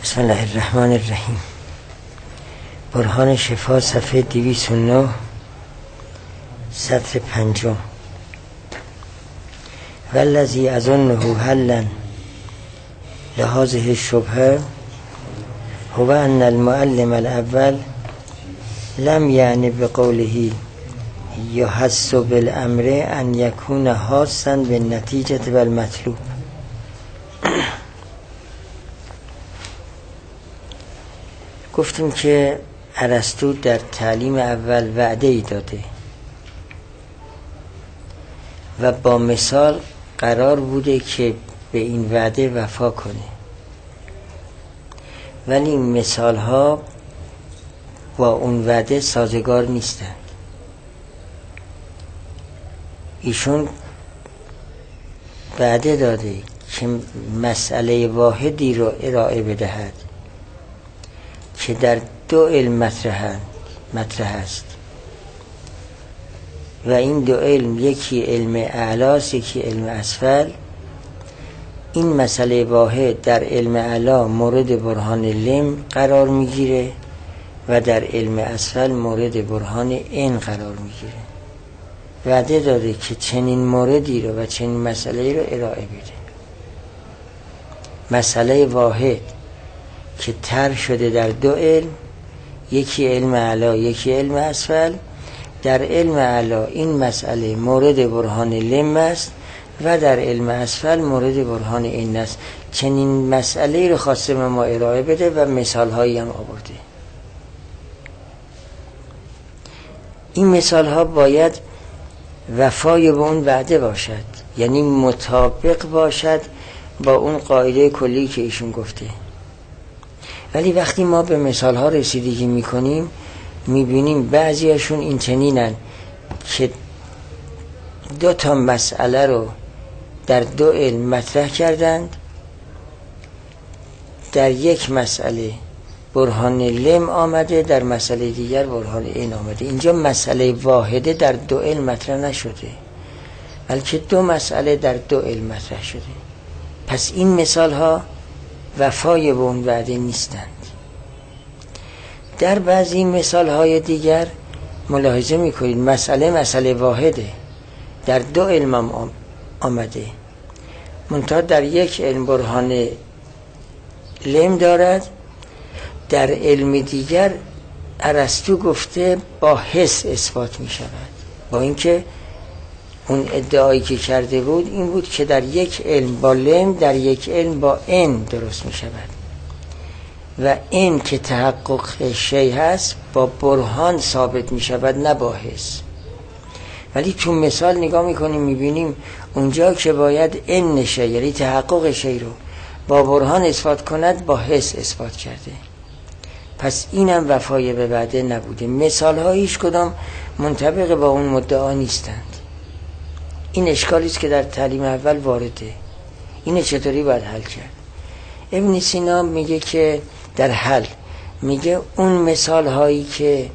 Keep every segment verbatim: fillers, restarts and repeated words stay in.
بسم الله الرحمن الرحیم. برهان شفا صفحه دویست و نه سطر پنجم. والذی اظنه حلا لهذه الشبهه هو ان المعلم الاول لم یعنی بقوله یحس بالامر ان یکون حاسا بالنتیجه والمطلوب. گفتیم که ارسطو در تعلیم اول وعده ای داده و با مثال قرار بوده که به این وعده وفا کنه، ولی این مثال ها با اون وعده سازگار نیستند. ایشون وعده داده که مسئله واحدی رو ارائه بدهد که در دو علم مطرح مطرح است و این دو علم یکی علم اعلاست یکی علم اسفل. این مسئله واحد در علم اعلا مورد برهان لم قرار میگیره و در علم اسفل مورد برهان ان قرار میگیره. وعده داده که چنین موردی رو و چنین مسئله رو ارائه بده. مسئله واحد که طرح شده در دو علم، یکی علم اعلا یکی علم اسفل. در علم اعلا این مسئله مورد برهان لم است و در علم اسفل مورد برهان ان است. چنین مسئله رو خواسته به ما ارائه بده و مثال هایی هم آورده. این مثال ها باید وفای به اون وعده باشد، یعنی مطابق باشد با اون قاعده کلی که ایشون گفته. ولی وقتی ما به مثال ها رسیدگی میکنیم میبینیم بعضیشون این چنینن که دو تا مسئله رو در دو علم مطرح کردند. در یک مسئله برهان لم آمده، در مسئله دیگر برهان این آمده. اینجا مسئله واحده در دو علم مطرح نشده، بلکه دو مسئله در دو علم مطرح شده. پس این مثال ها وفای به اون وعده نیستند. در بعضی مثال های دیگر ملاحظه میکنید مسئله مسئله واحده در دو علم آمده، منتها در یک علم برهان لم دارد، در علم دیگر ارسطو گفته با حس اثبات می شود. با اینکه اون ادعایی که کرده بود این بود که در یک علم با لم در یک علم با ان درست می شود و این که تحقق شی هست با برهان ثابت می شود نه با حس. ولی تو مثال نگاه می کنیم می بینیم اونجا که باید ان شی یعنی تحقق شی رو با برهان اثبات کند با حس اثبات کرده. پس اینم وفای به وعده نبوده. مثال ها هیچ کدام منطبق با اون مدعا نیستند. این اشکالی است که در تعلیم اول وارده. اینه چطوری باید حل کرد؟ ابن سینا میگه که در حل میگه اون مثال هایی که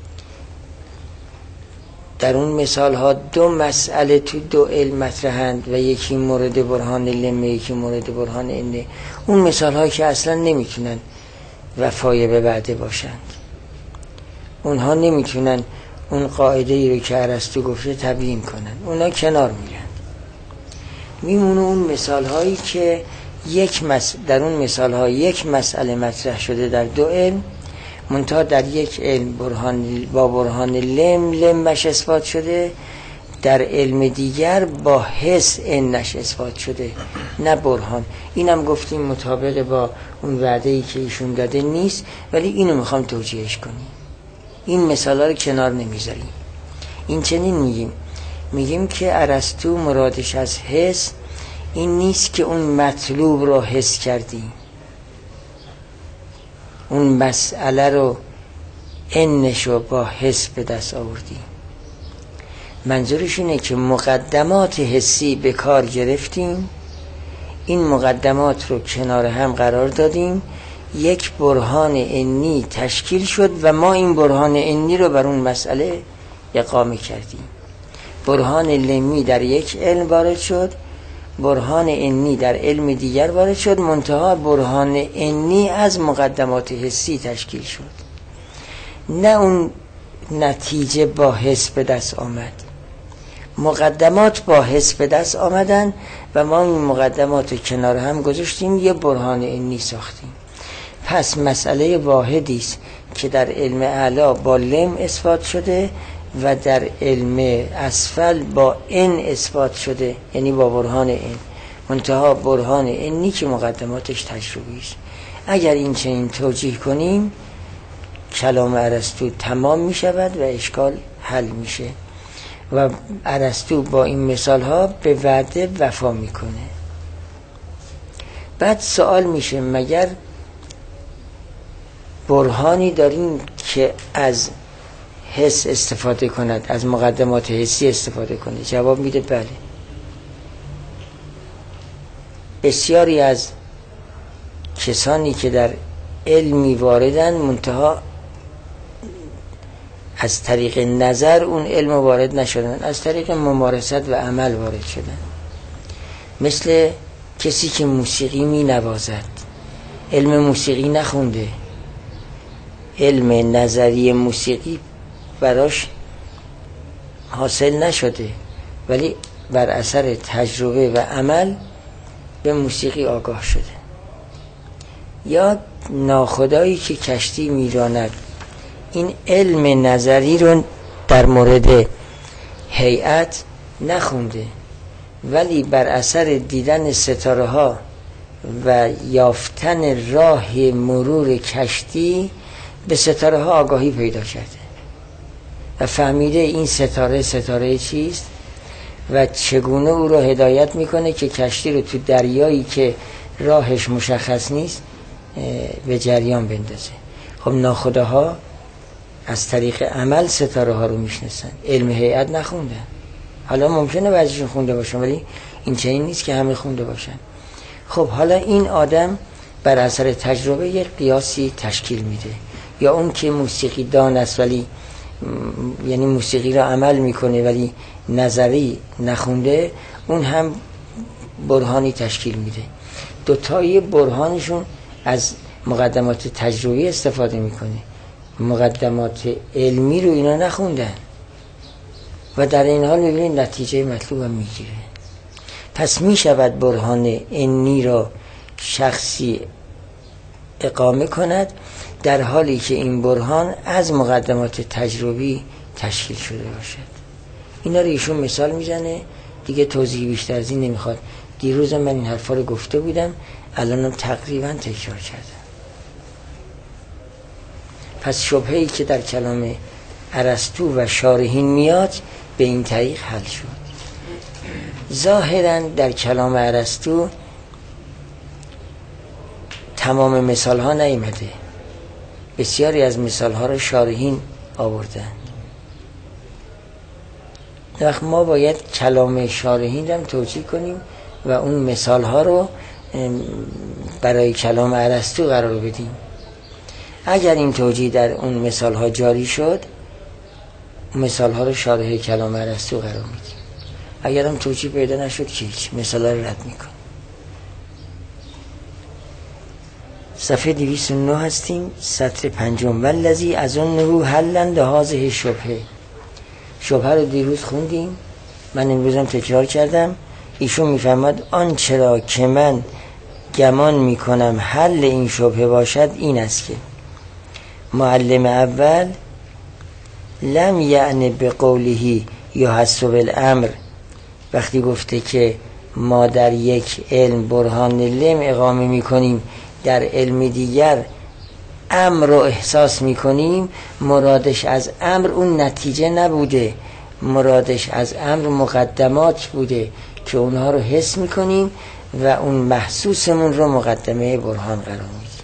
در اون مثال ها دو مسئله تو دو علم مطرحند و یکی مورد برهان لم یکی مورد برهان ان، اون مثال هایی که اصلا نمیتونن وفای به وعده باشند، اونها نمیتونن اون قاعده ای رو که ارسطو گفته تبیین کنن، اونا کنار میرن. میمونه اون مثال هایی که یک مس... در اون مثال ها یک مسئله مطرح شده در دو علم، منتها در یک علم برهان با برهان لم لمش اثبات شده، در علم دیگر با حس انش اثبات شده نه برهان. اینم گفتیم مطابق با اون وعده ای که ایشون داده نیست، ولی اینو میخوام توجیهش کنیم. این مثالا رو کنار نمیذاریم. این چنین میگیم میگیم که ارسطو مرادش از حس این نیست که اون مطلوب رو حس کردیم، اون مسئله رو انش رو با حس به دست آوردیم. منظورش اینه که مقدمات حسی به کار گرفتیم، این مقدمات رو کنار هم قرار دادیم، یک برهان انی تشکیل شد و ما این برهان انی رو بر اون مسئله اقامه کردیم. برهان لمی در یک علم وارد شد، برهان عنی در علم دیگر وارد شد، منتها برهان عنی از مقدمات حسی تشکیل شد، نه اون نتیجه با حس به دست آمد. مقدمات با حس به دست آمدن و ما این مقدمات رو کنار هم گذاشتیم، یه برهان عنی ساختیم. پس مسئله واحدی است که در علم اعلا با لم اثبات شده و در علم اسفل با ان اثبات شده، یعنی با برهان ان، منتها برهان انی که مقدماتش تجربی است. اگر این چنین توجیه کنیم کلام ارسطو تمام می شود و اشکال حل میشه و ارسطو با این مثال ها به وعده وفا میکنه. بعد سوال میشه مگر برهانی داریم که از حس استفاده کند، از مقدمات حسی استفاده کنه؟ جواب میده بله. بسیاری از کسانی که در علمی واردن منتها از طریق نظر اون علم وارد نشدن، از طریق ممارست و عمل وارد شدن. مثل کسی که موسیقی می نوازد، علم موسیقی نخونده، علم نظری موسیقی براش حاصل نشده، ولی بر اثر تجربه و عمل به موسیقی آگاه شده. یا ناخدایی که کشتی میراند، این علم نظری رو در مورد هیئت نخونده، ولی بر اثر دیدن ستاره ها و یافتن راه مرور کشتی به ستاره ها آگاهی پیدا کرده و فهمیده این ستاره ستاره چیست و چگونه او را هدایت میکنه که کشتی رو تو دریایی که راهش مشخص نیست به جریان بندازه. خب ناخداها از طریق عمل ستاره ها رو میشناسن، علم هیئت نخوندن. حالا ممکنه بعضیشون خونده باشن ولی این چنین نیست که همه خونده باشن. خب حالا این آدم بر اثر تجربه یک قیاسی تشکیل میده. یا اون که موسیقی دان است ولی یعنی موسیقی را عمل میکنه ولی نظری نخونده، اون هم برهانی تشکیل میده. دوتایی برهانشون از مقدمات تجربی استفاده میکنه، مقدمات علمی رو اینا نخوندن و در این حال میبینید نتیجه مطلوب هم میگیره. پس میشود برهان عنی را شخصی اقامه کند در حالی که این برهان از مقدمات تجربی تشکیل شده باشد. اینا رو ایشون مثال میزنه، دیگه توضیح بیشتر از این نمیخواد. دیروز من این حرفا رو گفته بودم، الانم تقریبا تکرار کردم. پس شبهه‌ای که در کلام ارسطو و شارحین میاد به این طریق حل شد. ظاهراً در کلام ارسطو تمام مثال ها نیامده، بسیاری از مثال ها رو شارحین آوردن. وقت ما باید کلام شارحین رو توجیه کنیم و اون مثال ها رو برای کلام ارسطو قرار بدیم. اگر این توجیه در اون مثال ها جاری شد، مثال ها رو شارح کلام ارسطو قرار میدیم. اگر هم توجیه پیدا نشد که هیچ، مثال ها رو رد میکن. صفحه دویست و نه هستیم، سطر پنجم. والذی اظنه حلا لهذه شبهه. شبهه رو دیروز خوندیم، من امروزم تکرار کردم. ایشون میفهمد آن چرا که من گمان میکنم حل این شبهه باشد این است که معلم اول لم یعنی به قوله یحسب الامر، وقتی گفته که ما در یک علم برهان لم اقامه میکنیم، در علم دیگر امر رو احساس میکنیم، مرادش از امر اون نتیجه نبوده، مرادش از امر مقدمات بوده که اونها رو حس میکنیم و اون محسوسمون رو مقدمه برهان قرار میدیم.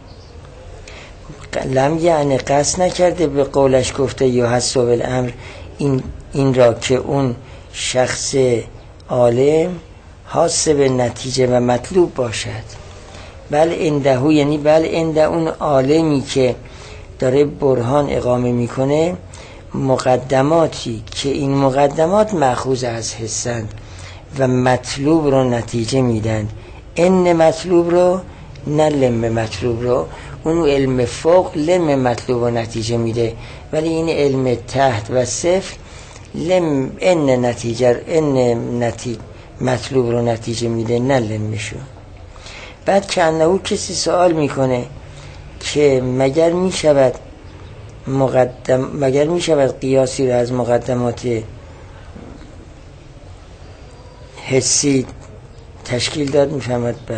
لم یعنی قصد نکرده به قولش گفته یحسب الامر این, این را که اون شخص عالم حاسب نتیجه و مطلوب باشد، بل اندهو یعنی بل انده اون عالمی که داره برهان اقامه میکنه مقدماتی که این مقدمات مأخوذ از حسند و مطلوب رو نتیجه میدن. ان مطلوب رو نه لم مطلوب رو. اون علم فوق لم مطلوب رو نتیجه میده، ولی این علم تحت و صفر لم ان نتیجه ان نتیجه مطلوب رو نتیجه میده، نه لمشو. بعد که انهو کسی سوال میکنه که مگر میشود مقدم مگر میشود قیاسی رو از مقدمات حسی تشکیل داد؟ میفهمد بله.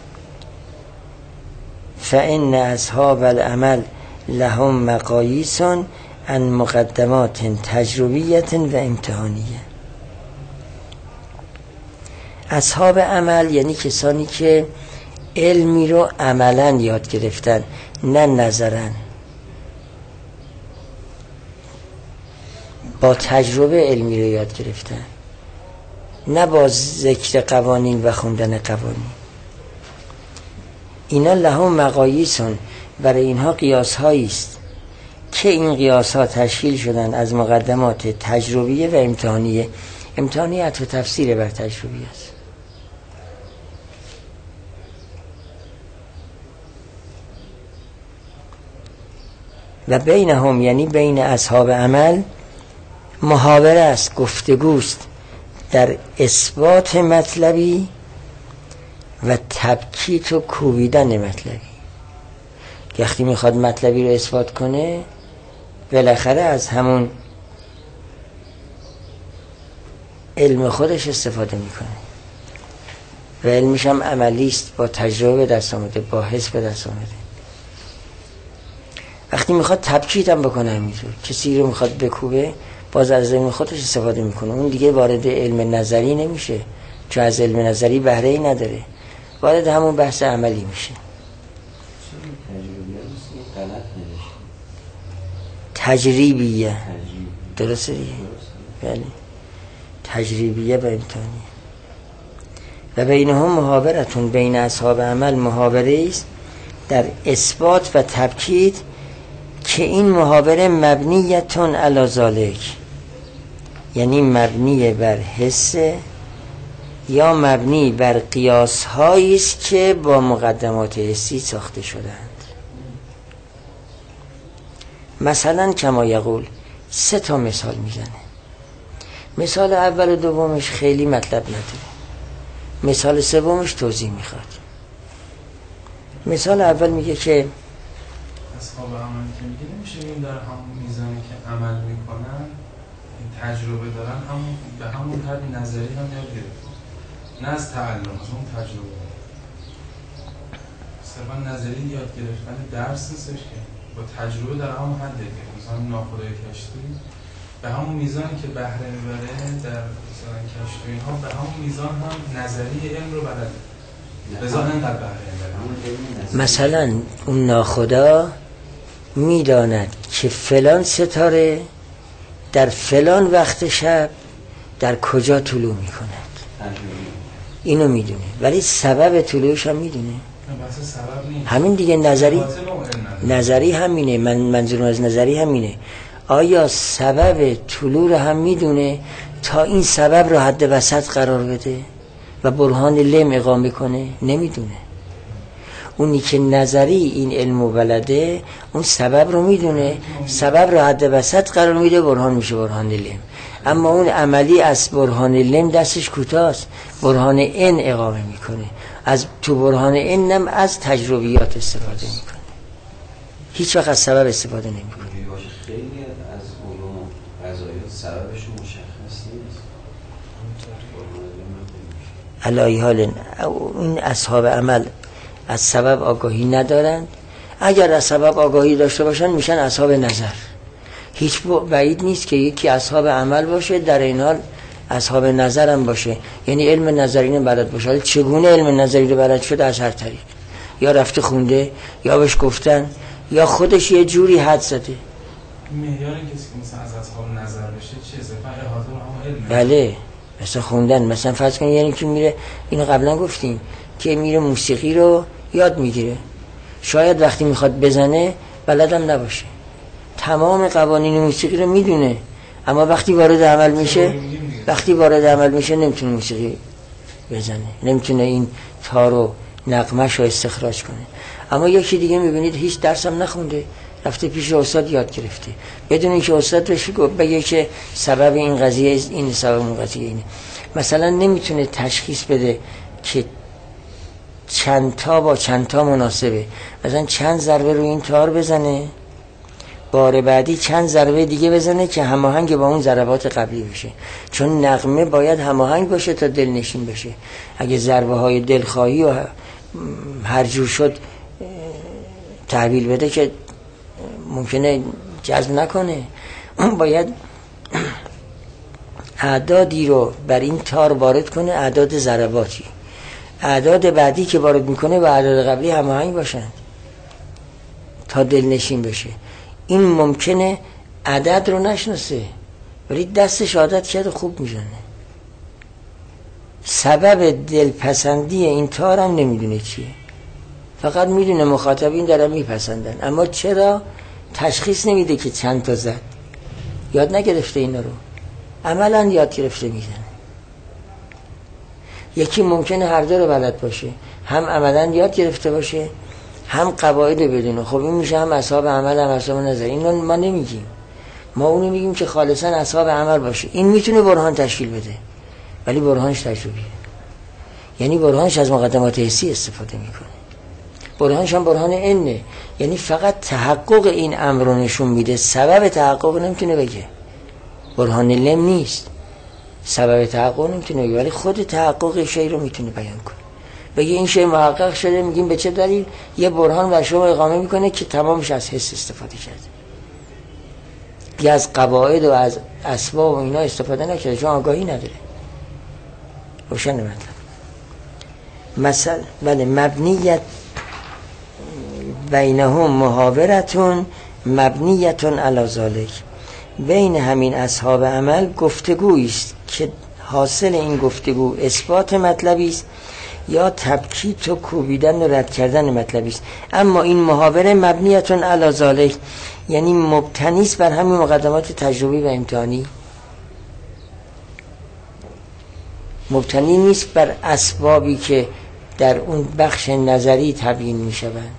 فإن اصحاب العمل لهم مقاییس عن مقدمات تجربیت و امتحانیه. اصحاب عمل یعنی کسانی که علمی رو عملا یاد گرفتن، نه نظرن. با تجربه علمی رو یاد گرفتن، نه با ذکر قوانین و خوندن قوانین. اینا لهم مقاییسون، برای اینها قیاس هایی است که این قیاس ها تشکیل شدن از مقدمات تجربیه و امتحانیه. امتحانی عطف تفسیر بر تجربی است. و بینهم یعنی بین اصحاب عمل محاوره است، گفتگوست در اثبات مطلبی و تبکیت و کوبیدن مطلبی. وقتی میخواد مطلبی رو اثبات کنه بالاخره از همون علم خودش استفاده میکنه و علمش هم عملیست، با تجربه دست آمده، با حس به دست آمده. وقتی میخواد تبکیت هم بکنه همینطور، کسی رو میخواد بکوبه باز از علم خودش استفاده میکنه. اون دیگه وارد علم نظری نمیشه، چون از علم نظری بهره ای نداره، وارد همون بحث عملی میشه. تجریبیه درسته دیگه؟ بله، تجریبیه و امتحانیه. و بینهم محاورتون، بین اصحاب عمل محاوره است در اثبات و تبکیت که این محاوره مبنیتون علی ذالک، یعنی مبنی بر حس یا مبنی بر قیاس هایی است که با مقدمات حسی ساخته شدند. مثلا کما یقول، سه تا مثال میزنه. مثال اول و دومش خیلی مطلب نداره، مثال سومش توضیح میخواد. مثال اول میگه که اصحاب عمل که میگه نمیشه این در همون میزانی که عمل میکنن تجربه دارن، همون به همون طرح نظری هم یاد گرفتن، نه از تعلم، از اون تجربه. صرفا نظری یاد گرفتن درس نیستش که، با تجربه در همون حده که مثلا ناخودآگاه کشتی به همون میزانی که بهره میبره در مثلا کشتی اینها، به همون میزان هم نظری علم رو بلده، لذا اینقدر بهره میبره. مثلا اون ناخدا میداند که فلان ستاره در فلان وقت شب در کجا طلوع میکند، اینو میدونه، ولی سبب طلوعش هم میدونه. همین دیگه نظری نظری همینه. من منظورم از نظری همینه. آیا سبب طلوع رو هم میدونه تا این سبب رو حد وسط قرار بده و برهان لم اقامه کنه؟ نمیدونه. اونی که نظری این علم بلده اون سبب رو میدونه، سبب رو حد وسط قرار میده، برهان میشه برهان لم. اما اون عملی از برهان لم دستش کوتاست، برهان ان اقامه میکنه. از تو برهان ان هم از تجربیات استفاده میکنه، هیچ وقت از سبب استفاده نمیکنه. خیلی از علوم قضایات سببشون مشخص نیست. علای حال این اصحاب عمل از سبب آگاهی ندارند. اگر از سبب آگاهی داشته باشن میشن اصحاب نظر. هیچ بعید نیست که یکی اصحاب عمل باشه در این حال اصحاب نظر هم باشه، یعنی علم نظری رو بلد باشه. حالا چگونه علم نظری رو بلد شده؟ از هر طریق، یا رفته خونده، یا بهش گفتن، یا خودش یه جوری حد زده. معیار کسی که مثلا از اصحاب نظر بشه چیه؟ صرفا احاطه با هم علم. بله، مثلا خوندن. مثلا فرض کن یعنی که میره، اینو قبلا گفتیم، که میره موسیقی رو یاد میگیره، شاید وقتی میخواد بزنه بلدم نباشه، تمام قوانین موسیقی رو میدونه، اما وقتی وارد عمل میشه وقتی وارد عمل میشه نمیتونه موسیقی بزنه، نمیتونه این تار و نغمش رو استخراج کنه. اما یکی دیگه میبینید هیچ درس هم نخونده، رفته پیش استاد یاد گرفته، بدون اینکه استاد بهش بگه که سبب این قضیه این، سبب اون قضیه اینه. مثلا نمیتونه تشخیص بده که چند تا با چند تا مناسبه، مثلا چند ضربه رو این تار بزنه، بار بعدی چند ضربه دیگه بزنه که هماهنگ با اون ضربات قبلی بشه، چون نغمه باید هماهنگ باشه تا دلنشین بشه. اگه ضربه های دلخواهی و هر جور شد تحویل بده که ممکنه جذب نکنه. اون باید اعدادی رو بر این تار وارد کنه، اعداد ضرباتی، اعداد بعدی که وارد میکنه و اعداد قبلی هماهنگ باشن تا دلنشین بشه. این ممکنه عدد رو نشناسه ولی دستش عادت کرده خوب میزنه. سبب دلپسندی این تار هم نمیدونه چیه، فقط میدونه مخاطبین دارن میپسندن، اما چرا تشخیص نمیده که چند تا زد. یاد نگرفته اینا رو، عملا یاد گرفته میزنه. یکی ممکنه هر دو رو بلد باشه، هم عملا یاد گرفته باشه هم قواعد بدونه. خب این میشه هم اصحاب عمل هم اصحاب نظر. اینو ما نمیگیم، ما اونو میگیم که خالصا اصحاب عمل باشه. این میتونه برهان تشکیل بده ولی برهانش تجربیه، یعنی برهانش از مقدمات حسی استفاده میکنه. برهانش هم برهان اینه، یعنی فقط تحقق این امر رو نشون میده، سبب تحقق نمیتونه بگه. برهان لم نیست، سبب تحقق نمیتونه بگه ولی خود تحقق شی رو میتونه بیان کنه. بگه این شی محقق شده، میگیم به چه دلیل؟ یه برهان بر شما اقامه میکنه که تمامش از حس استفاده کرده، دیگه از قواعد و از اسباب و اینا استفاده نکرده، چون آگاهی نداره. روشن مطلب. مثلا بله، مبنیت بینهم محاورتون مبنیتون علی ذالک، بین همین اصحاب عمل گفتگویی است که حاصل این گفتگو اثبات مطلبی است یا تبکیت و کوبیدن و رد کردن مطلبی است. اما این محاوره مبنیتون علی ذالک یعنی مبتنی است بر همین مقدمات تجربی و امتحانی، مبتنی نیست بر اسبابی که در اون بخش نظری تبیین می شوند.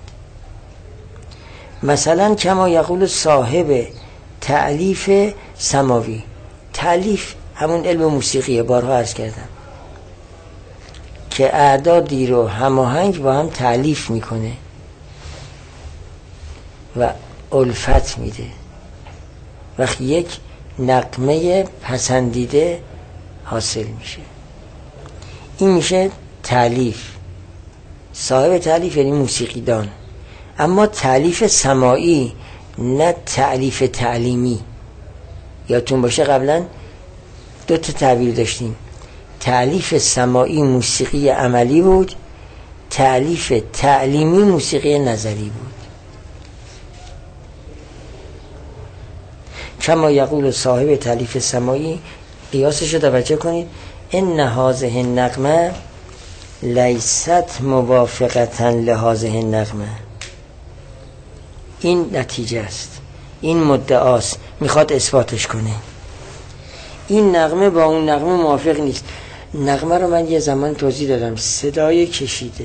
مثلا کما یقول صاحب تألیف سماوی، تألیف همون علم موسیقیه، بارها عرض کردم که اعدادی رو هماهنگ با هم تألیف میکنه و الفت میده، وقتی یک نغمه پسندیده حاصل میشه. این میشه تألیف. صاحب تألیف یعنی موسیقیدان. اما تألیف سماعی نه تألیف تعلیمی. یادتون باشه قبلا دو تا تعبیر داشتیم، تألیف سماعی موسیقی عملی بود، تألیف تعلیمی موسیقی نظری بود. کما یقول صاحب تألیف سماعی، قیاسش رو توجه کنید، ان هذه النغمه لیست موافقتا لهذه النغمه. این نتیجه است، این مدعاست، میخواد اثباتش کنه. این نغمه با اون نغمه موافق نیست. نغمه رو من یه زمان توضیح دادم، صدای کشیده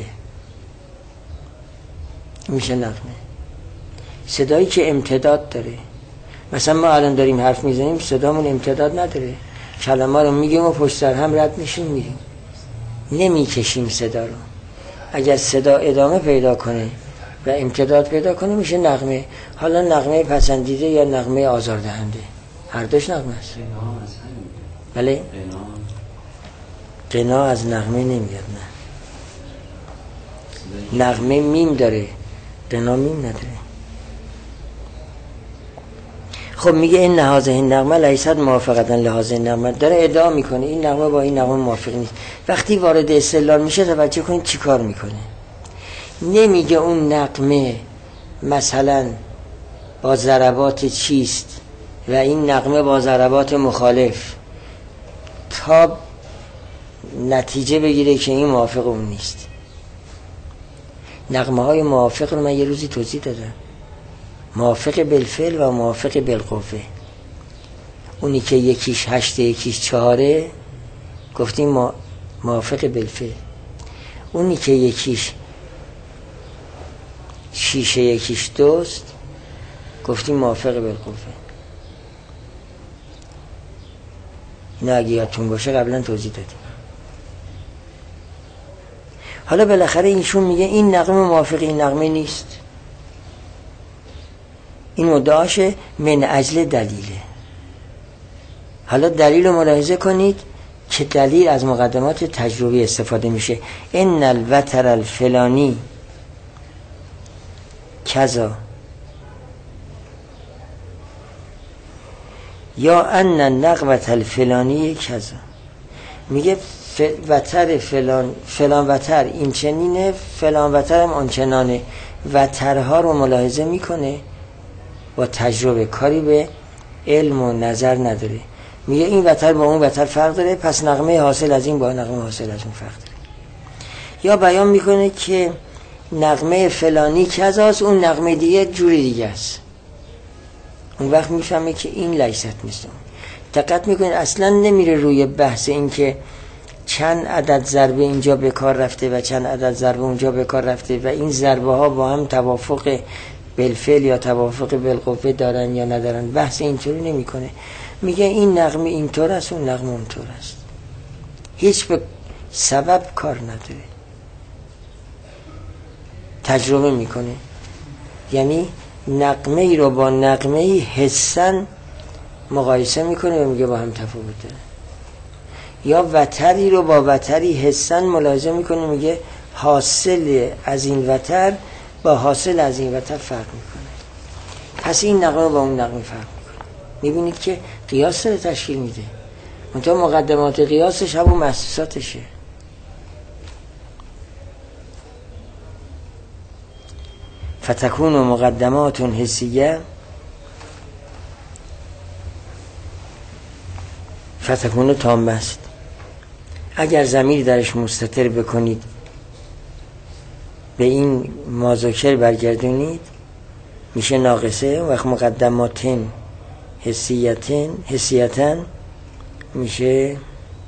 میشه نغمه، صدایی که امتداد داره. مثلا ما الان داریم حرف میزنیم، صدامون امتداد نداره، کلمه رو میگیم و پشت سر هم رد میشیم میریم، نمیکشیم صدا رو. اگر صدا ادامه پیدا کنه و امتداد پیدا کنه میشه نغمه. حالا نغمه پسندیده یا نغمه آزاردهنده، هر دوش نغمه است. بله؟ قنا از نغمه نمیاد. نه، نغمه میم داره، قنا میم نداره. خب میگه این هذه النغمه لیست موافقتا لهذه النغمه، داره ادعا میکنه این نغمه با این نغمه موافق نیست. وقتی وارد استدلال میشه توجه کنید چی کار میکنه. نمیگه اون نغمه مثلا با ضربات چیست و این نغمه با ضربات مخالف تا نتیجه بگیره که این موافق اون نیست. نغمه های موافق رو من یه روزی توضیح دادم، موافق بالفعل و موافق بالقوه. اونی که یکیش هشته یکیش چهاره گفتیم ما موافق بالفعل. اونی که یکیش شیشه یکیش دوست گفتیم موافق بالقوه. اینا اگه یادتون باشه قبلا توضیح دادیم. حالا بالاخره اینشون میگه این نغمه موافق این نغمه نیست. این مدعاشه من اجل دلیله. حالا دلیل رو ملاحظه کنید که دلیل از مقدمات تجربی استفاده میشه. ان الوتر الفلانی کذا یا ان النغمه الفلانی کذا. میگه وتر فلان فلان وتر این چنینه، فلان وتر هم آنچنانه. وترها رو ملاحظه میکنه با تجربه، کاری به علم و نظر نداره. میگه این وتر با اون وتر فرق داره، پس نغمه حاصل از این با نغمه حاصل از اون فرق داره. یا بیان میکنه که نغمه فلانی کذاست، اون نغمه دیگه جوری دیگه است. اون وقت میفهمه که این لیست مثل اون. دقت میکنید اصلا نمیره روی بحث این که چند عدد ضربه اینجا به کار رفته و چند عدد ضربه اونجا به کار رفته و این ضربه ها با هم توافق بالفعل یا توافق بالقوه دارن یا ندارن. بحث اینطوری نمیکنه. میگه این نغمه اینطور است، اون نغمه اونطور است. هیچ به سبب کار نداره. تجربه میکنه. یعنی نغمه ای رو با نغمه ای حسن مقایسه میکنه و میگه با هم تفاوت داره. یا وتری رو با وتری حسن ملاحظه میکنه، میگه حاصل از این وتر با حاصل از این وتر فرق میکنه. پس این نغمه با اون نغمه فرق میکنه. میبینید که قیاس رو تشکیل میده. منتها مقدمات قیاسش همون محسوساتشه. فتکون و مقدمات حسیه فتکون تام است. اگر ضمیر درش مستتر بکنید به این ماذکر برگردونید میشه ناقصه. وقت مقدماتن حسیتن حسیتن میشه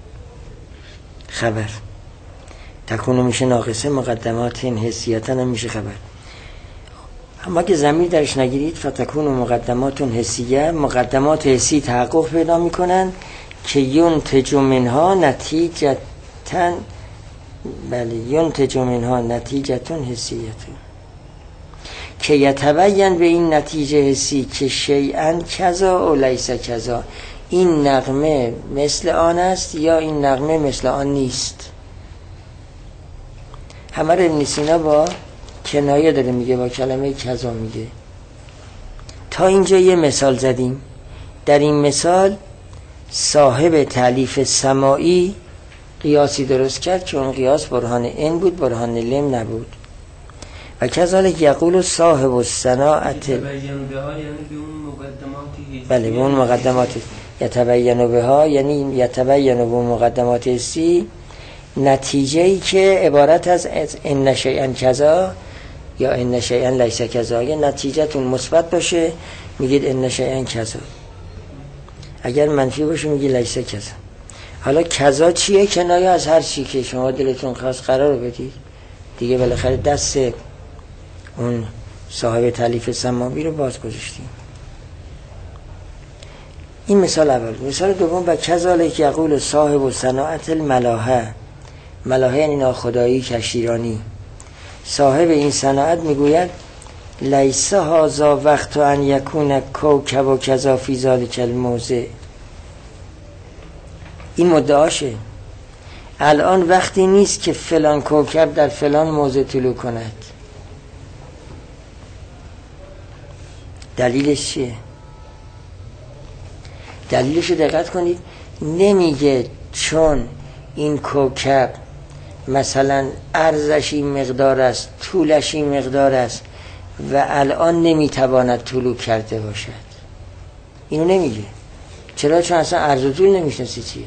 خبر. تکون میشه ناقصه، مقدماتن حسیتن هم میشه خبر. اما که ضمیر درش نگیرید فتکون و مقدمات حسیه، مقدمات حسی تحقق پیدا میکنن که ینتج منها نتیجتن بله ینتج منها نتیجتون حسیتون که یتبین به این نتیجه حسی که شیئا کذا و لیس کذا. این نغمه مثل آن است یا این نغمه مثل آن نیست. همه رو ابن سینا با کنایه داره میگه، با کلمه کذا میگه. تا اینجا یه مثال زدیم. در این مثال صاحب تالیف سماعی قیاسی درست کرد که اون قیاس برهان این بود، برهان لم نبود. و کذالک یقول صاحب الصناعت بله به اون مقدمات یتبین بها، یعنی یتبین به مقدمات حسی نتیجه‌ای که عبارت از ان شیئا کذا یا ان شیئا لیس کذا. اگه نتیجه‌تون مثبت باشه میگید ان شیئا کذا، اگر منفی باشه میگید لیس کذا. حالا کذا چیه؟ کنایه از هر چی که شما دلتون خواست قرار بدید دیگه. بالاخره دست اون صاحب تالیف سماوی رو باز گذاشتیم. این مثال اول. مثال دوم و کذالک یقول صاحب صناعت الملاحه. ملاحه یعنی ناخدایی کشتیرانی. صاحب این صناعت میگوید لیس هذا وقت ان یکون کوکب و کذا فی ذلک الموضع. این مدعاشه. الان وقتی نیست که فلان کوکب در فلان موضع طلوع کند. دلیلش چیه؟ دلیلش رو دقت کنید. نمیگه چون این کوکب مثلا عرضش این مقدار است، طولش این مقدار است و الان نمیتواند طلوع کرده باشد. اینو نمیگه. چرا؟ چون اصلا عرض و طول نمیشناسی چیه.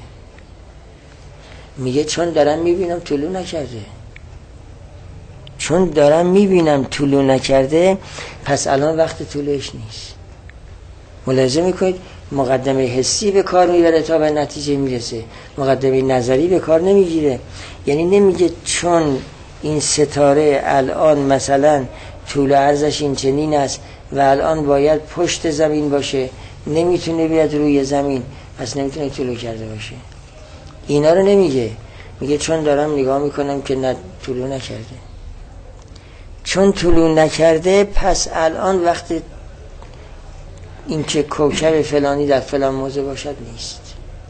میگه چون دارم میبینم طلوع نکرده. چون دارم میبینم طلوع نکرده پس الان وقت طلوعش نیست. ملاحظه میکنید مقدمه حسی به کار میبره تا به نتیجه میرسه، مقدمه نظری به کار نمیگیره. یعنی نمیگه چون این ستاره الان مثلا طول عرضش این چنین است و الان باید پشت زمین باشه، نمیتونه بیاد روی زمین، پس نمیتونه طلوع کرده باشه. اینا رو نمیگه، میگه چون دارم نگاه میکنم که نه طلوع نکرده، چون طلوع نکرده پس الان وقت این که کوکب فلانی در فلان موضع باشد نیست.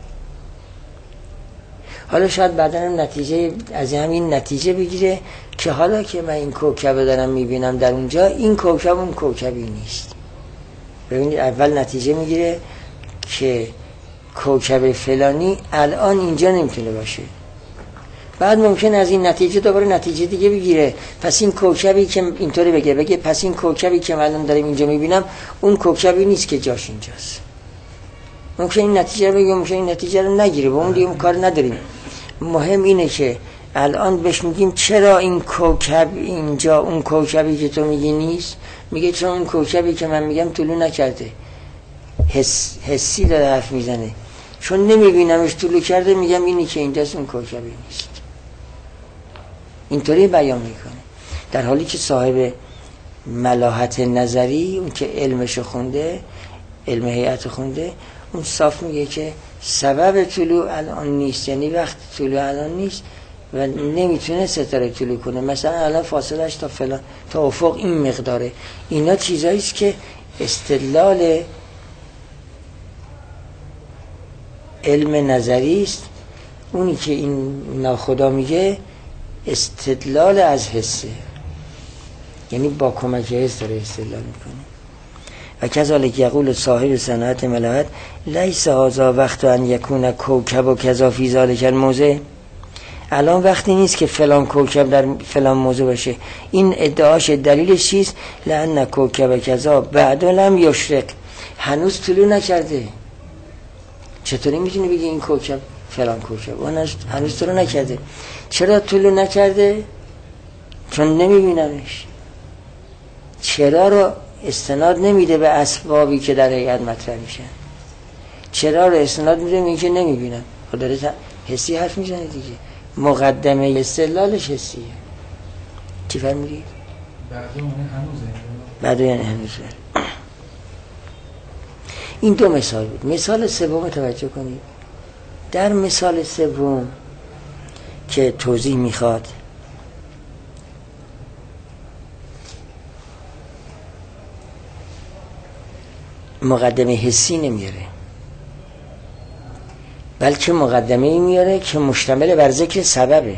حالا شاید بعدا هم نتیجه از همین نتیجه بگیره که حالا که من این کوکب دارم میبینم در اونجا، این کوکب اون کوکبی نیست. ببینید اول نتیجه میگیره که کوکب فلانی الان اینجا نمیتونه باشه، بعد ممکن از این نتیجه دوباره نتیجه دیگه بگیره، پس این کوکبی که اینطوری بگه بگه پس این کوکبی که من الان داریم اینجا میبینم اون کوکبی نیست که جاش اینجاست. ممکن این نتیجه رو بگه، ممکن این نتیجه رو نگیره، با اون دیگه کار نداریم. مهم اینه که الان بهش میگیم چرا این کوکب اینجا اون کوکبی که تو میگی نیست؟ میگه چون اون کوکبی که من میگم طلوع نکرده. حس، حسی داره حرف میزنه، چون نمیبینمش طلوع کرده میگم اینی که اینجاست اون کوکبی نیست. اینطوری بیان میکنه، در حالی که صاحب ملاحت نظری، اون که علمشو خونده، علم هیئت خونده، اون صاف میگه که سبب طلوع الان نیست، یعنی وقت طلوع الان نیست و نمیتونه ستاره طلوع کنه. مثلا الان فاصلش تا فلان تا افق این مقداره. اینا چیزایی است که استدلال علم نظری است. اونی که این ناخدا میگه استدلال از حسه، یعنی با کمک حس داره استدلال میکنه. و کذالک یقول صاحب صنعت ملاحت لیس هذا وقت ان یکون کوکب و کذا فی ذلک الموضع. الان وقتی نیست که فلان کوکب در فلان موضع باشه. این ادعاش دلیلش چیست؟ لأن کوکب کذا بعد لم یشرق، هنوز طلوع نکرده. چطوری میتونی بگی این کوکب فلان کوکب اون هنوز طلوع نکرده؟ چرا طلوع نکرده؟ چون نمیبینمش. چرا رو استناد نمیده به اسبابی که در هیئت مطرح میشن. چرا رو استناد میده میگه نمیبینم. خود داره حسی حرف میزنه دیگه. مقدمه استدلالش حسیه. چی فرمودی؟ بعد اون هنوزه. بعد یعنی هنوزه. این دو مثال بود. مثال سوم توجه کنید. در مثال سوم که توضیح میخواد، مقدمه حسی نمیاره، بلکه مقدمه ای میاره که مشتمل بر ذکر سببه.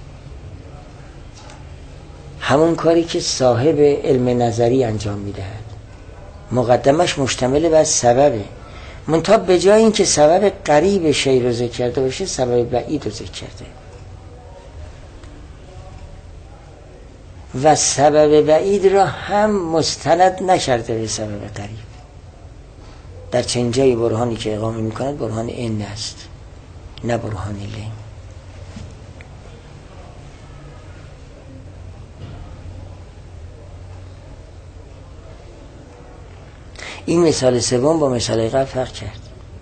همون کاری که صاحب علم نظری انجام میدهد، مقدمش مشتمل بر سببه. منتها به جای این که سبب قریب شی رو ذکر کرده باشه، سبب بعید رو ذکر کرده و سبب بعید را هم مستند نکرده به سبب قریب. در چنین جای برهانی که اقامه میکند برهان این است، نه برهان لین. این مثال سوم با مثال قبل فرق کرد.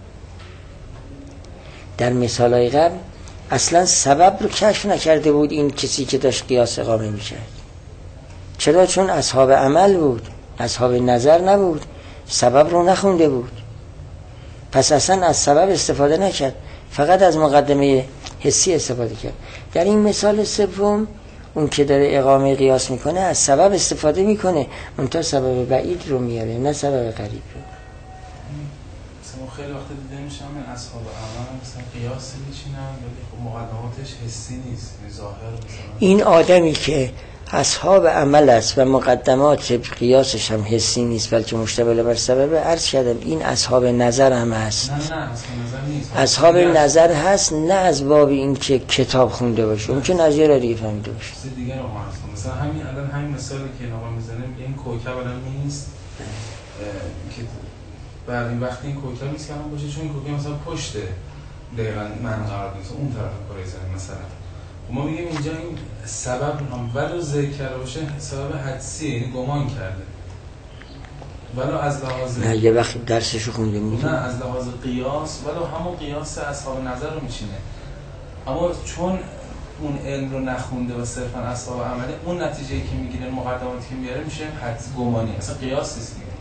در مثال قبل اصلا سبب رو کشف نکرده بود این کسی که داشت قیاس اقامه میکرد. چرا؟ چون اصحاب عمل بود، اصحاب نظر نبود، سبب رو نخونده بود. پس اصلا از سبب استفاده نکرد، فقط از مقدمه حسی استفاده کرد. در این مثال سوم اون که داره اقامه قیاس میکنه از سبب استفاده میکنه، منتها سبب بعید رو میاره، نه سبب قریب رو. مثلا خیلی وقت دیده میشه همین اصحاب عمل مثلا قیاس میچینن ولی خب مقدماتش حسی نیست، ظاهر مثلا. این آدمی که اصحاب عمل است و مقدمات قیاسش هم حسی نیست بلکه مشتمل بر سبب، عرض کردم این اصحاب نظر هم هست. نه نه اصحاب نظر نیست. اصحاب نظر هست، نه از باب این که کتاب خونده باشه، اون که نظر را دیگه فهمیده باشه. چیز دیگه رو ما مثلا همین الان همین مثالی که نما میزنه میگه این کوکب الان نیست که بعد این وقتی این کوکب نیست که الان باشه، چون این کوکب مثلا پشت دقیقاً من قرار نیست اون طرف کره زمین مثلا. ما میگیم اینجا این سبب هم ولو ذکر کرده باشه سبب حدسی، یعنی گمان کرده. ولو از لحاظ نه یه وقت درسشو خونده میدونم نه از لحاظ قیاس ولو همون قیاس اصحاب نظر رو میچینه، اما چون اون علم رو نخونده و صرفا اصحاب عمله، اون نتیجه‌ای که میگیره مقدماتی که میاره میشه حدس گمانی، اصلا قیاس نیست دیگه.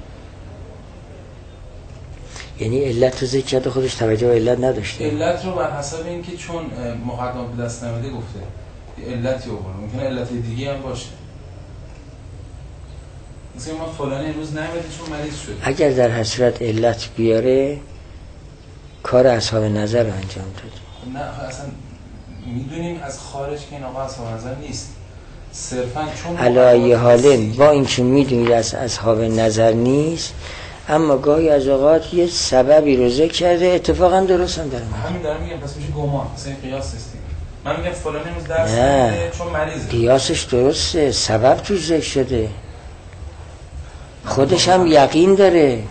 یعنی علت رو ذکر کرده خودش توجه به علت نداشته. علت رو بر حسب اینکه چون مقدمات به دست نمیده گفته علتی آورده، ممکنه علت دیگه هم باشه. مثلا ما فلانی امروز نمیده چون مریض شده. اگر در هر صورت علت بیاره کار اصحاب نظر رو انجام داده. نه اصلا میدونیم از خارج که این آقا اصحاب نظر نیست، صرفا چون علایه حاله با اینکه میدونید از اصحاب نظر نیست، اما گاهی از اوقات یه سببی رو ذکر کرده اتفاقا درست هم داره. همین دارم میگم، پس میشه گمان، مثلا قیاس نیست. من میگم فلانی امروز درس نمیده چون مریضه. قیاسش درسته، سبب توش ذکر شده، خودش هم یقین داره،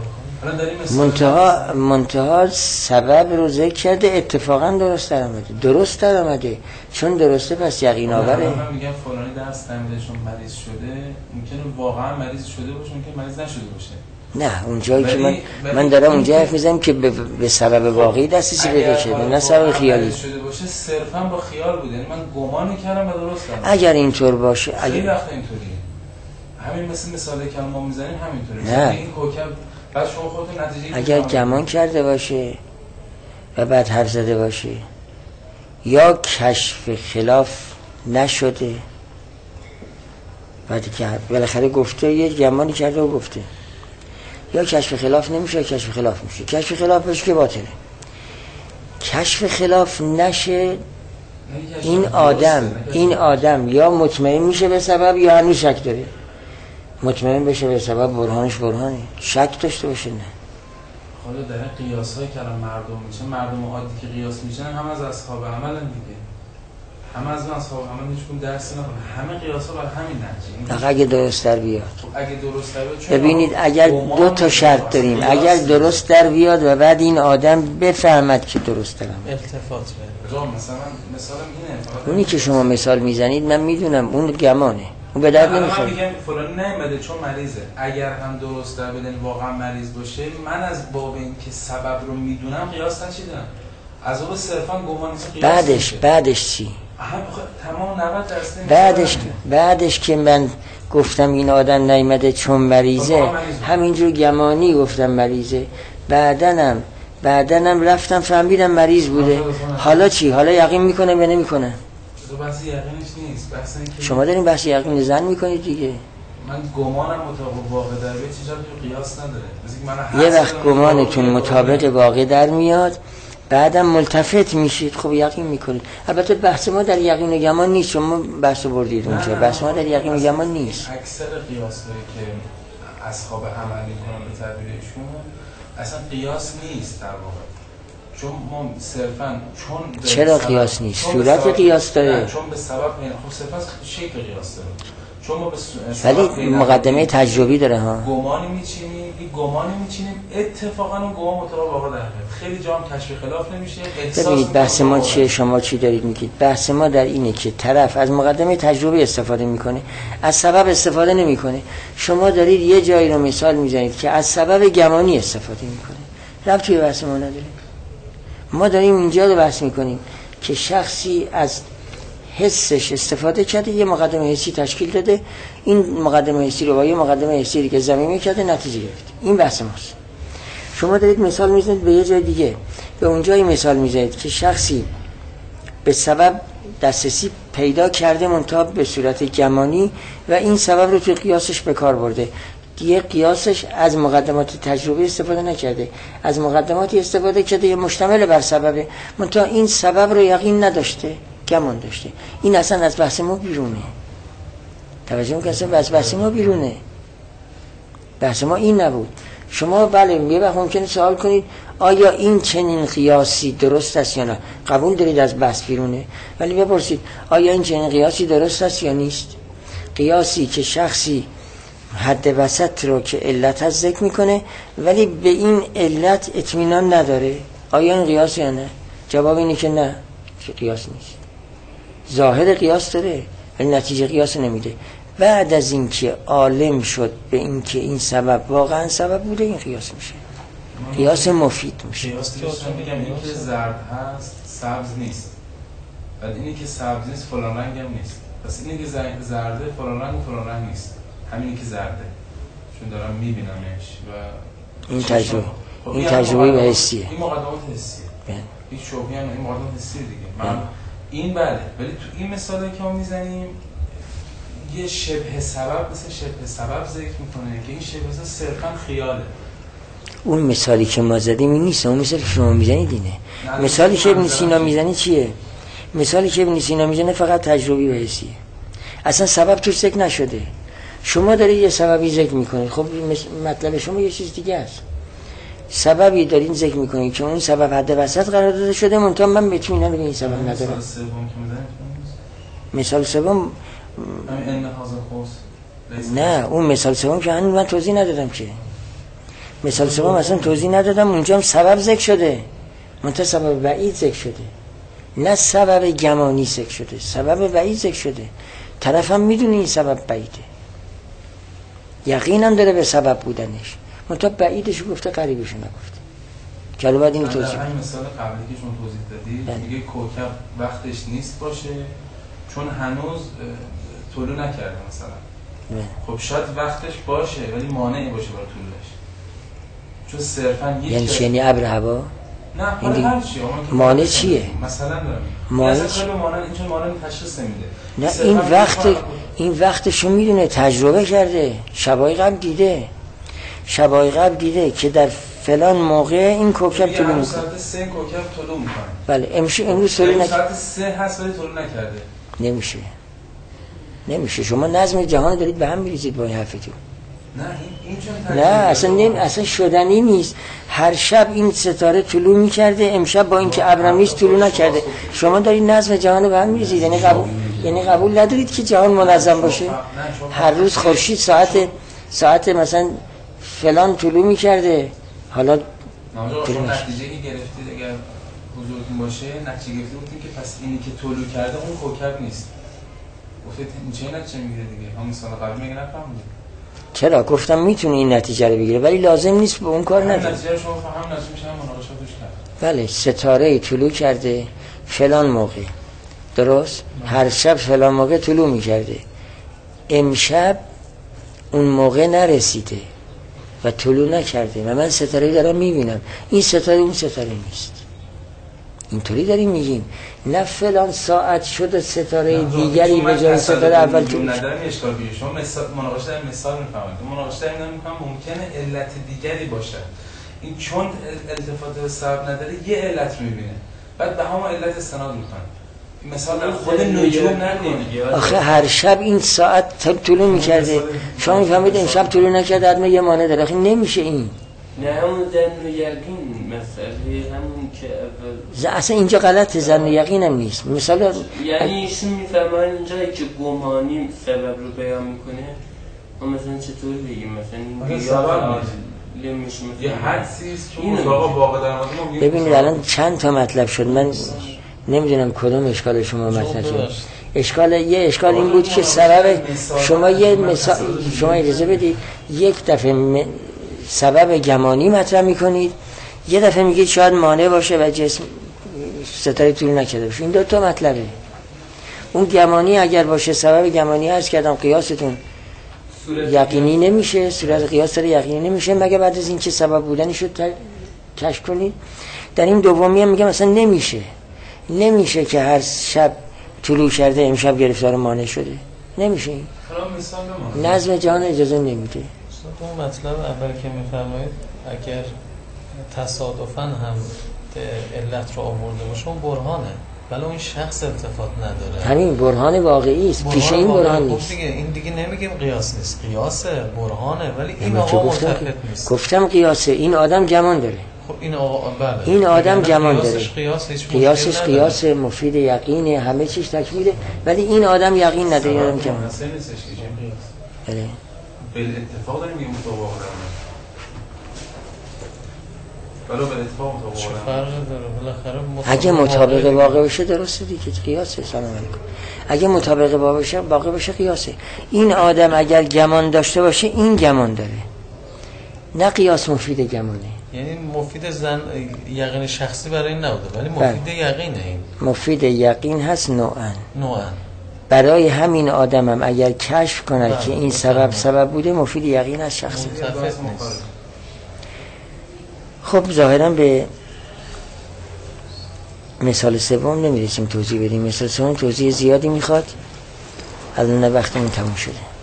منتها منتها سبب رو ذکر کرده اتفاقا درست در آمده، درست در آمده، چون درسته پس یقین آوره. من میگم فلانی درس نمیده چون مریض شده، ممکنه واقعا مریض شده باشه، ممکنه مریض نشده باشه. نه اونجایی که من من دارم اونجا حرف میزنم که به, به سبب واقعی دسترسی پیدا شده، نه سبب خیالی شده باشه، صرفا با خیال بوده، یعنی من گمان کردم و درست کردم. اگر اینطور باشه، خیلی اگر وقت اینطوریه، همین مثل مثالی که ما میزنیم همینطوره. نه. این کوکب بعد شما خودتون نتیجه اگر گمان کرده باشه و بعد حرف زده باشه یا کشف خلاف نشده، بعد که بالاخره گفته یه گمانی کرده و گفته، یا کشف خلاف نمیشه، کشف خلاف میشه، کشف خلاف بشه که باطله. کشف خلاف نشه، این آدم این آدم یا مطمئن میشه به سبب یا هنوز شک داره. مطمئن بشه به سبب برهانش برهانی، شک داشته باشه نه. حالا در قیاس‌هایی که الان مردم میشن، مردم عادی که قیاس میشن هم از اصحاب عملن دیگه، همه از اصحاب عمل هیچکدوم درس نکنه، همه قیاس‌ها بر همین نتیجه. اگه درست در بیاد، اگه درست در بیاد، ببینید اگر دو تا شرط داریم، اگر درست در بیاد و بعد این آدم بفهمد که درست دارم، التفات بره. مثلا مثالم اینه، اونی که شما مثال میزنید من میدونم اون گمانه، اون به درد نمیخوره. من میگم فلانی نمیده چون مریضه، اگر هم درست در بدن واقعا مریض باشه، من از باب این که سبب رو میدونم قیاس نچیدم، از اون صرفا گمان قیاس. بعدش بعدش چی؟ تمام نود درصد بعدش بعدش که من گفتم این آدم نیامده چون مریضه، همینجور گمانی گفتم مریضه، بعدنم بعدنم رفتم فهمیدم مریض بوده، حالا چی؟ حالا یقین میکنم یا نمیکنم؟ بحث یقینش نیست، بحث اینکه شما دارین بحث یقین زن میکنید دیگه. من گمانم مطابق واقع در بیاد چیزی تو قیاس نداره. یه وقت گمانتون مطابق واقع در میاد، بعدم ملتفت میشید، خب یقین میکنید. البته بحث ما در یقین و گمان نیست، شما بحث بردید اونجا، بحث ما در یقین و گمان نیست. اکثر قیاسایی که اصحاب عمل میکنن به تعبیرشون اصلا قیاس نیست در واقع، چون ما صرفا چون چرا قیاس نیست؟ صورت قیاس داره، چون به سبب این خب صرفا شکل قیاس داره، چون ما به ولی مقدمه تجربی داره ها. گمانی میچینیم، این گمانی میچینیم، اتفاقا اون گمان مطابق واقع در خیلی جام کشف خلاف نمیشه. ببینید بحث ما چیه، شما چی دارید میگید؟ بحث ما در اینه که طرف از مقدمه تجربی استفاده میکنه، از سبب استفاده نمیکنه. شما دارید یه جایی رو مثال میزنید که از سبب گمانی استفاده میکنه، ربطی به بحث ما نداره. ما داریم اینجا رو بحث میکنیم که شخصی از حسش استفاده کرده، یه مقدمه حسی تشکیل داده، این مقدمه حسی رو با یه مقدمه حسی که ضمیمی کرده نتیجه گرفت. این بحث ماست. شما دارید مثال میزنید به یه جای دیگه، به اونجایی مثال میزنید که شخصی به سبب دسترسی پیدا کرده منتها به صورت گمانی و این سبب رو توی قیاسش به کار برده. دیگه قیاسش از مقدمات تجربی استفاده نکرده، از مقدماتی استفاده کرده یه مشتمل بر سببه، منتها این سبب رو یقین نداشته، گمان داشته. این اصلا از بحث ما بیرونه. توجه میکنید؟ اصلا از بحث ما بیرونه. بحث ما این نبود. شما بله یه وقت ممکنه سوال کنید آیا این چنین قیاسی درست است یا نه؟ قبول دارید از بحث بیرونه، ولی بپرسید آیا این چنین قیاسی درست است یا نیست؟ قیاسی که شخصی حد وسط رو که علت از ذکر میکنه ولی به این علت اطمینان نداره، آیا این قیاس یا نه؟ جواب اینه که نه، که قیاس نیست. ظاهر قیاس داره ولی نتیجه قیاس نمیده. بعد از اینکه عالم شد به اینکه این سبب واقعا سبب بوده، این قیاس میشه، قیاس مفید میشه. قیاس داشتم میگم اینی که زرد هست سبز نیست، بعد اینی که سبز نیست فلان رنگ هم نیست، پس اینی که زرده فلان رنگ و فلان رنگ نیست، همینی که زرده، چون دارم میبینمش و این تجربه خب این تجربه به حسیه، این مقدمات حسیه، هیچ شبهه‌ای هم این مقدمات حسیه دیگه. من این بله، ولی تو این مثالی که ما میزنیم یه شبه سبب مثل شبه سبب ذکر میکنه که این شبه سبب صرفا خیاله. اون مثالی که ما زدیم این نیست، اون مثالی که شما میزنید اینه. مثالی که ابن سینا میزنی چیه؟ مثالی که ابن سینا میزنه فقط تجربی و حسیه، اصلا سبب توش ذکر نشده. شما دارید یه سببی ذکر میکنید، خب مطلب شما یه چیز دیگه است. سببی دارین ذکر میکنید که اون سبب حد وسط قرار داده شده، منتها من اطمینان به این سبب ندارم. مثال سوم که میزنید مثال سوم ان هذا خوص نه، اون مثال سوم که هنوز من توضیح ندادم که. مثال سوم اصلا توضیح ندادم، اونجا هم سبب ذکر شده، منتها سبب بعید ذکر شده، نه سبب گمانی ذکر شده، سبب بعید ذکر شده. طرف هم میدونه این سبب بعیده، یقینم داره به سبب بودنش، منتها بعیدش گفته، قریبش نگفته. که الان بعد این توضیح بدم. مثال قبلی که شما توضیح دادید میگه کوکب وقتش نیست باشه چون هنوز طلوع نکرده مثلا. نه. خب شاید وقتش باشه ولی مانعی باشه برای طلوعش، چون صرفا یک یعنی چی؟ یعنی ابر هوا؟ نه حالا هر چی مانع چیه؟ مثلا دارم مانع چیه؟ مانع این چون مانع تشخیص نمیده. نه این وقت این وقتشو میدونه، تجربه کرده، شبای قبل دیده، شبای قبل دیده که در فلان موقع این کوکب طلوع میکنه. ساعت سه کوکب طلوع میکنه. بله امروز امروز طلوع نکرده. ساعت سه هست ولی طلوع نکرده. نمیشه. نمیشه. شما نظم جهان دارید به هم میریزید با این حرفتون. نه این این نه اصلا نمی اصلا شدنی نیست. هر شب این ستاره طلوع میکرده، امشب با اینکه ابر نیست طلوع نکرده. شما دارید نظم جهان رو به هم میریزید. یعنی قبول یعنی قبول ندارید که جهان منظم باشه. هر روز خورشید ساعت ساعت مثلا فلان طلوع میکرده، حالا شما نتیجه که گرفتید اگر حضورتون باشه، نتیجه گرفته بودین که پس اینی که طلوع کرده اون کوکب نیست. گفتید این چه نتیجه میگیره دیگه؟ همون سال قبل میگه نفهمیدید. چرا گفتم میتونه این نتیجه رو بگیره ولی لازم نیست به اون کار نداره. نتیجه رو شما فهم نتیجه میشه هم مناقشاتش کرد. بله ستاره طلوع کرده فلان موقع، درست؟ هر شب فلان موقع طلوع میکرده، امشب اون موقع نرسیده و طلوع نکرده و من ستاره دارم میبینم، این ستاره اون ستاره نیست. اینطوری داریم میگیم، نه فلان ساعت شده ستاره دیگری به جای ستاره اول طلوع شد. ندارم اشکال بیه. شما مثال مناقشه در مثال میفهمید. مناقشه در میگم ممکنه علت دیگری باشه. این چون التفات به سبب نداره یه علت میبینه. بعد به همون علت استناد میکنه. مثلا خود نجوم نکنه. آخه هر شب این ساعت طلوع میکرده، شما میفهمید امشب طلوع نکرده، حتما یه مانع داره. آخه نمیشه این. نه همون زن و یقین مثلا همون که اول اصلا اینجا غلطه، زن و یقین هم نیست. مثلا یعنی ایشون میفهمن اینجایی که گمانی سبب رو بیان میکنه، ما مثلا چطور بگیم مثلا این سبب لیمش یه حدسیست که اون واقعا واقع در مورد ببینید الان چند تا مطلب شد، من نمیدونم کدوم اشکال شما مطرح شد. اشکال یه اشکال این بود که سبب شما یه مثال شما اجازه بدید یک دفعه م... سبب گمانی مطرح میکنید، یه دفعه میگید شاید مانع باشه و جسم ستاره طلوع نکرده باشه. این دو تا مطلبه. اون گمانی اگر باشه، سبب گمانی عرض کردم قیاستون یقینی نمیشه، صورت قیاس داره یقینی نمیشه مگه بعد از این که سبب بودنی شد کشف کنید. در این دومی هم میگم مثلا نمیشه نمیشه که هر شب طلوع کرده امشب گرفتار مانع شده، نمیشه. این نظم جهان اجازه نمیده. اون مطلب اول که میفرمایید اگر تصادفاً هم علت رو آورده باشه اون برهانه، ولی اون شخص التفات نداره. همین برهان واقعی است، پیش این برهان نیست. دیگه این دیگه نمیگیم قیاس نیست، قیاسه برهانه، ولی این آقا ملتفت نیست. گفتم قیاسه، این آدم گمان داره. خب این آقا بله این آدم گمان داره، قیاسش قیاسش قیاس مفید یقینه، همه چیز تکمیله، ولی این آدم یقین نداره. این آدم گمان بله به اتفاق داریم میگیم تو واقعا ولو به اتفاق مطابق چه واقع فرق داره بالاخره مطابق اگه مطابق واقع واقع بشه درسته دیگه، قیاسه. سلام علیکم. اگه مطابق واقع بشه واقع بشه قیاسه. این آدم اگر گمان داشته باشه این گمان داره، نه قیاس مفید گمانه. یعنی مفید زن یقین شخصی برای این نبوده ولی مفید بله. یقینه. این مفید یقین هست نوعا. نوعا برای همین آدم هم اگر کشف کنه بله. که این سبب سبب بوده مفید یقین هست شخصی. متفق نیست. خب ظاهرا به مثال سوم نمیرسیم توضیح بدیم. مثال سوم توضیح زیادی میخواد. الان وقتمون تموم شده.